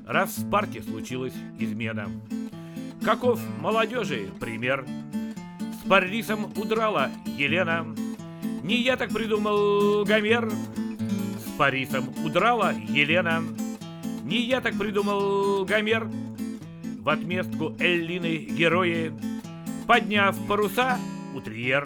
раз в Спарте случилась измена. Каков молодежи пример? С Парисом удрала Елена. Не я так придумал Гомер. С Парисом удрала Елена. Не я так придумал Гомер. В отместку Эллины герои, подняв паруса у Триер,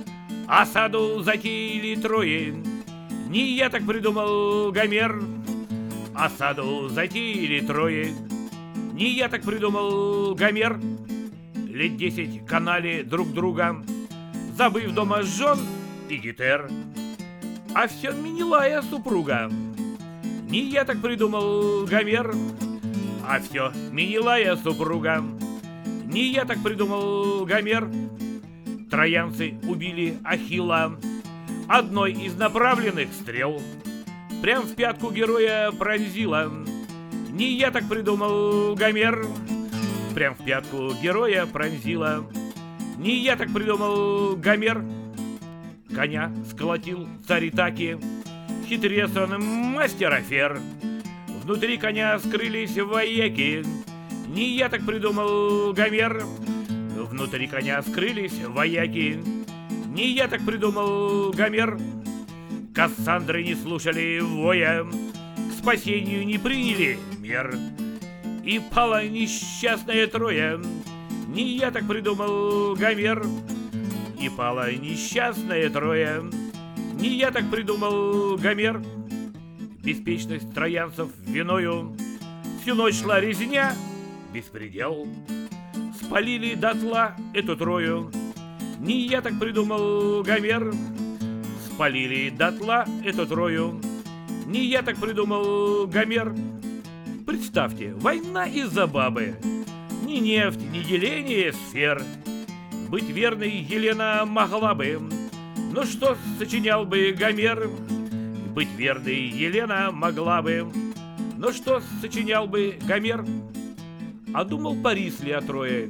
осаду затеяли трое. Не я так придумал Гомер. Осаду затеяли трое. Не я так придумал Гомер. Лет 10 канали друг друга, забыв дома жен и гитер. А все Менелая супруга. Не я так придумал Гомер. А все Менелая супруга. Не я так придумал Гомер. Троянцы убили Ахилла одной из направленных стрел. Прям в пятку героя пронзила. Не я так придумал Гомер. Прям в пятку героя пронзила. Не я так придумал Гомер. Коня сколотил царь Итаки, хитрец он, мастер афер. Внутри коня скрылись вояки. Не я так придумал Гомер. Внутри коня скрылись вояки. Не я так придумал Гомер. Кассандры не слушали воя, к спасению не приняли мер. И пала несчастная Троя. Не я так придумал Гомер. И пала несчастная Троя. Не я так придумал Гомер. Беспечность троянцев виною, всю ночь шла резня, беспредел. Спалили дотла эту Трою. Не я так придумал Гомер. Спалили дотла эту Трою. Не я так придумал Гомер. Представьте, война из-за бабы. Ни нефть, ни деление сфер. Быть верной Елена могла бы, но что сочинял бы Гомер? Быть верной Елена могла бы, но что сочинял бы Гомер? А думал Парис ли о Трое,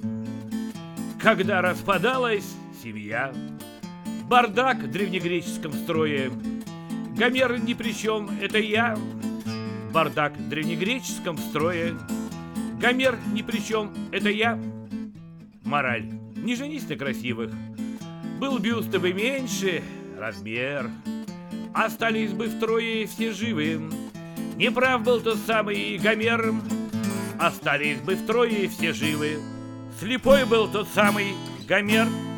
когда распадалась семья? Бардак в древнегреческом строе. Гомер ни при чем, это я. Бардак в древнегреческом строе. Гомер ни при чем, это я. Мораль: не женись на красивых. Был бюст бы меньше размер, остались бы втрое все живы. Неправ был тот самый Гомер, остались бы втрое все живы. Слепой был тот самый Гомер.